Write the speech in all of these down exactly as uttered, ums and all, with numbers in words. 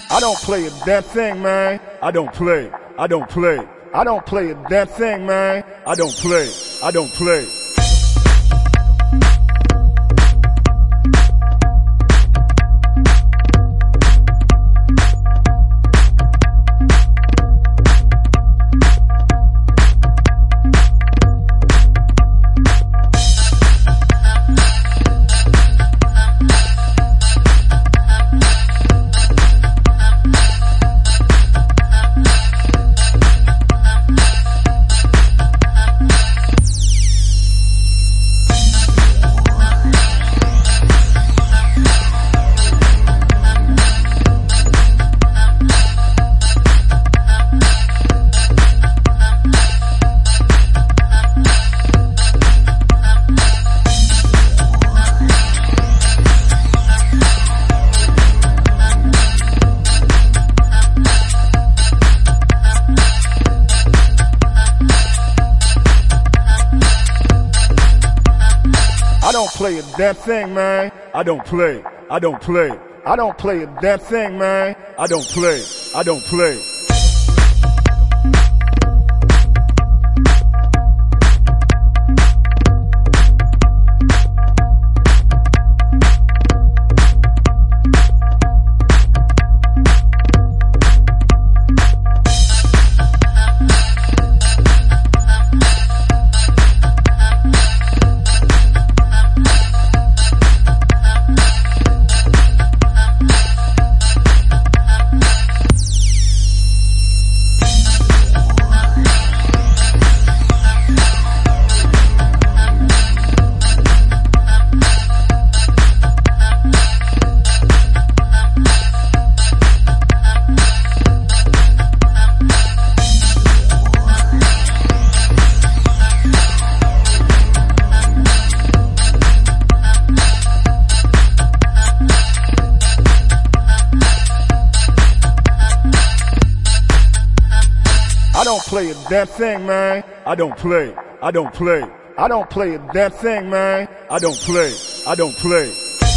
I don't play a damn thing, man. I don't play. I don't play. I don't play a damn thing, man. I don't play. I don't play. I don't play a damn thing, man. I don't play. I don't play. I don't play a damn thing, man. I don't play. I don't play. I don't play a damn thing, man. I don't play. I don't play. I don't play a damn thing, man. I don't play. I don't play.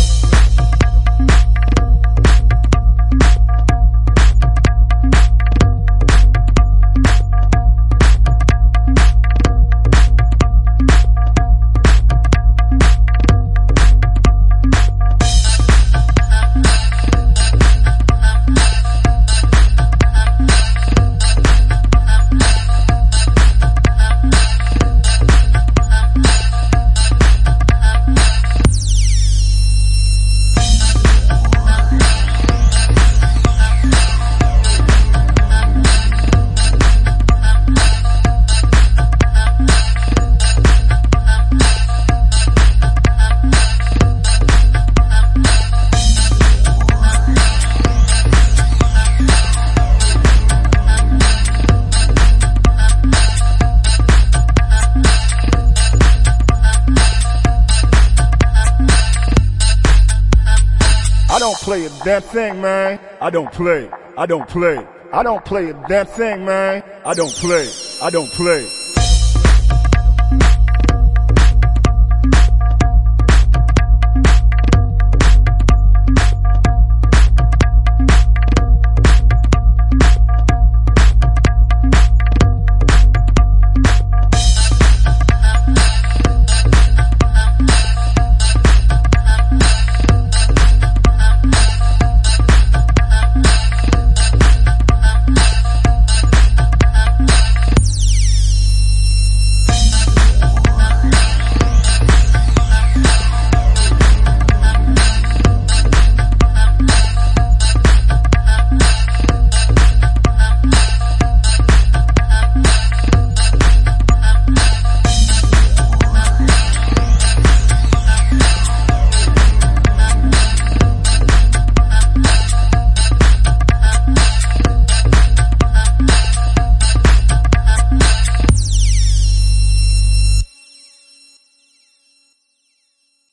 I don't play a damn thing, man. I don't play. I don't play. I don't play a damn thing, man. I don't play. I don't play.